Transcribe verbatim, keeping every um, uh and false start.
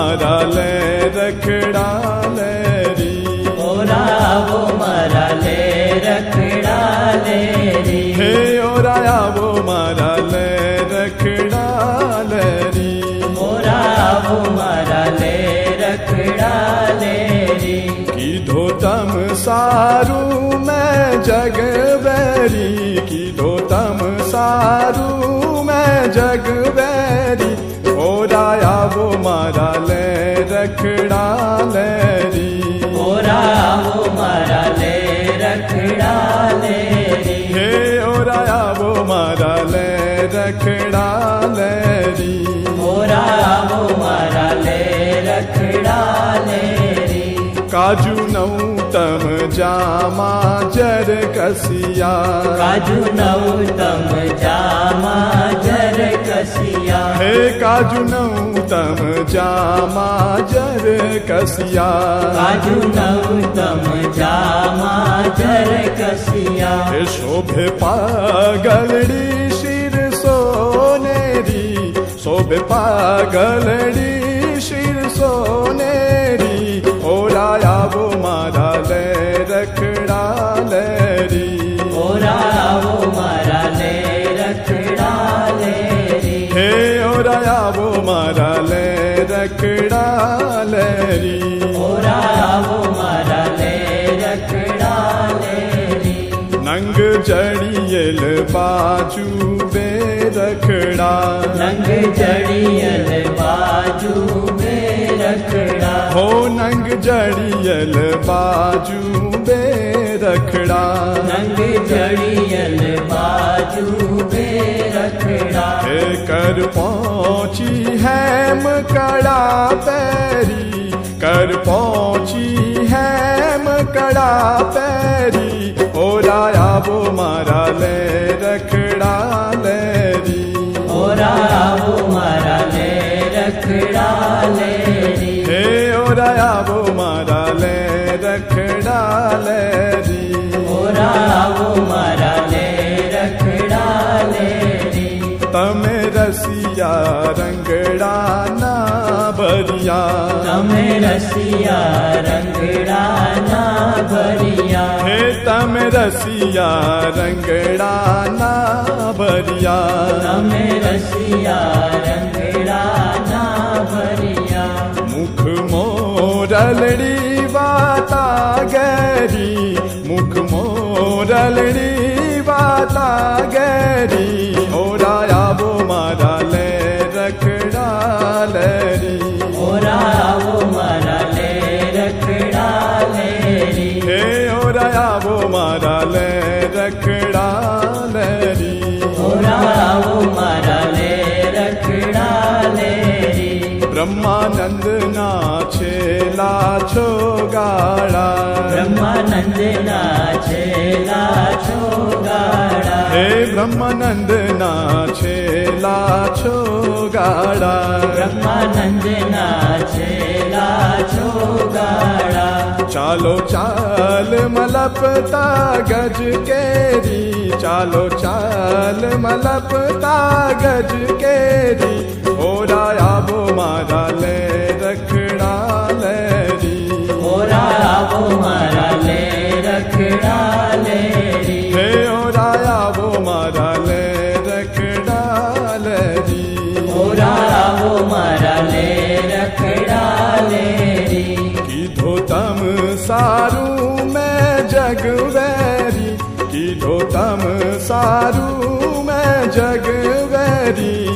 मारा ले रखड़ा ले री, ओरा वो मारा ले रखड़ा ले री, हे ओराया वो मारा ले रखड़ा ले री, ओरा वो मारा ले रखड़ा ले री। कीधो तम सारू मैं जग बैरी, कीधो तम सारू मैं जग बैरी, ओराया वो मारा ले रखड़ा ले री, ओरा वो मारा ले रखड़ा ले री, हे ओराया वो मारा ले रखड़ा ले री, ओरा वो मारा ले रखड़ा ले री। काजू नऊ तम जामा जर कसिया, काजू नऊ तम जामा जर कसिया, हे काजू नऊ तम जामा जर कसिया, काजू नऊ तम जामा जर कसिया, हे शोभे पागलड़ी शिर सोनेरी, शोभे पागलड़ी शिर सोनेरी, ओराया वो मारा ले रखड़ा ले री, ओरा वो मारा ले रखड़ा ले री, हे ओराया वो मारा ले रखड़ा ले री, ओरा वो मारा ले रखड़ा ले री। नंग जड़ियल बाजू बे रखड़ा, नंग जड़ियल बाजू में रखड़ा, हो नंग जड़ियल बाजू बे रखड़ा, नंग जड़ियल बाजू में रखड़ा, हे कर पहुंची हैम कड़ा पैरी, कर पहुंची हैम कड़ा पैरी, ओराया वो मारा ले रखड़ा ले री, ओरा वो मारा ले रखड़ा ले री, हे ओराया वो मारा ले रखड़ा ले री, ओरा वो मारा ले रखड़ा ले री। तमे रसिया रंगड़ा ना भरिया, तमे रसिया रंगड़ा ना भरिया, हे तमे रसिया रंगड़ा ना भरिया, तमे रसिया रंगड़ा ना भरिया, मुख मोरलड़ी बाता गरी, मुख मोरलड़ी बाता गरी, ओराया वो मारा ले रखड़ा ले री, ओरा वो मारा ले रखड़ा ले री, हे ओराया वो मारा ले रखड़ा ले री, ओरा वो मारा ले रखड़ा ले री। ब्रह्मानंद ना छेला छो गाड़ा, ब्रह्मानंद ना छेला छो गाड़ा, हे ब्रह्मानंद ना छेला छो गाड़ा, ब्रह्मानंद ना छेला छो गाड़ा, चालो चाल मलपता गज केरी, चालो चाल मलपता गज केरी, ओराया वो मारा ले रखड़ा ले री, ओरा वो मारा ले रखड़ा ले री, हे ओराया वो मारा ले रखड़ा ले री, ओरा वो मारा ले रखड़ा ले री। कीधो तम सारू मैं जग बैरी, कीधो तम सारू मैं जग बैरी,